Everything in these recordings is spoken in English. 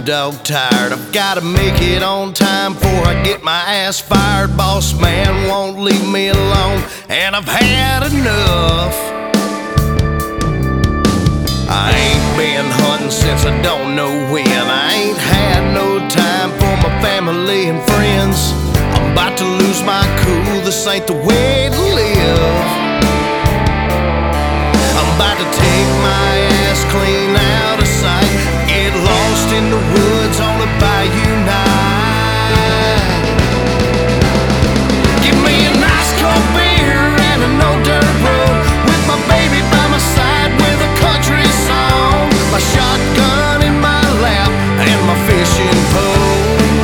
dog tired. I've gotta make it on time before I get my ass fired. Boss man won't leave me alone, and I've had enough. I ain't been hunting since I don't know when. I ain't had no time for my family and friends. I'm about to lose my cool, this ain't the way to live. I'm about to take my ass clean out of sight, get lost in the woods on a bayou night. Give me a nice cold beer and a no-dirt road, with my baby by my side with a country song, my shotgun in my lap and my fishing pole.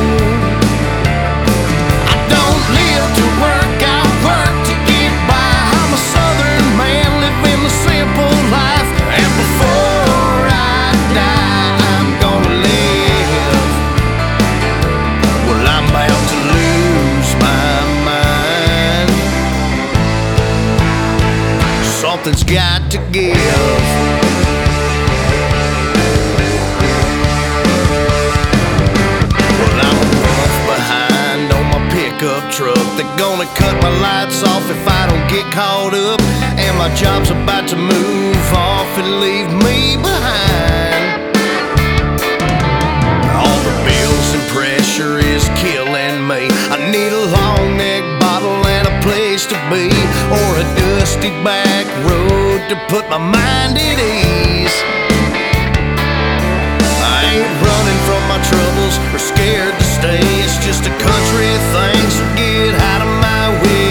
I don't live to work, I work to get by. I'm a southern man living the simple life, and before I die I'm gonna live. Well, I'm about to lose my mind. Something's got to give. Truck, they're gonna cut my lights off if I don't get caught up, and my job's about to move off and leave me behind. All the bills and pressure is killing me. I need a long neck bottle and a place to be, or a dusty back road to put my mind at ease. I ain't running from my troubles or scared to stay. It's just a country thing, so get out of my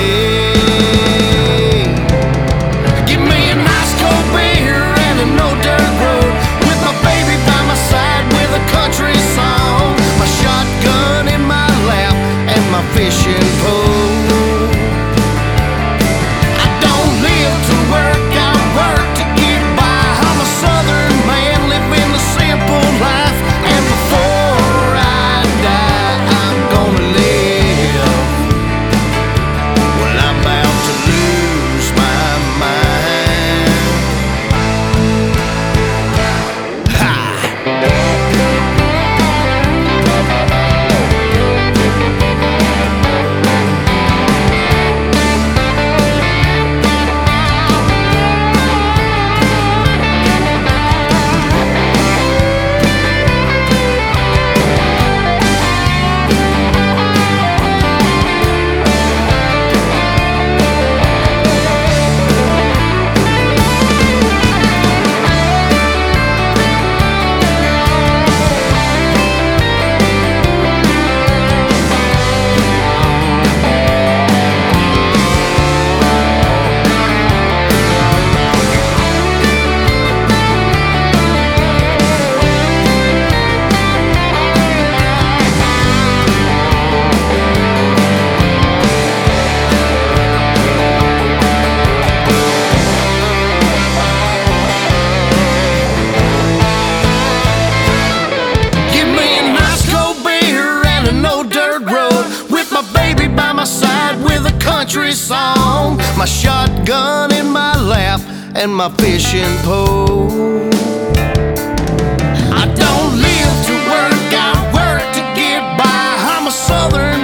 way. Give me a nice cold beer and a no-dirt road, with my baby by my side with a country song, my shotgun in my lap and my fishing pole. I don't live to work, I work to get by. I'm a southern man living the simple life, and before I die I'm gonna live. Well, I'm about to lose my mind. Ha! Country song, my shotgun in my lap and my fishing pole. I don't live to work, I work to get by. I'm a southern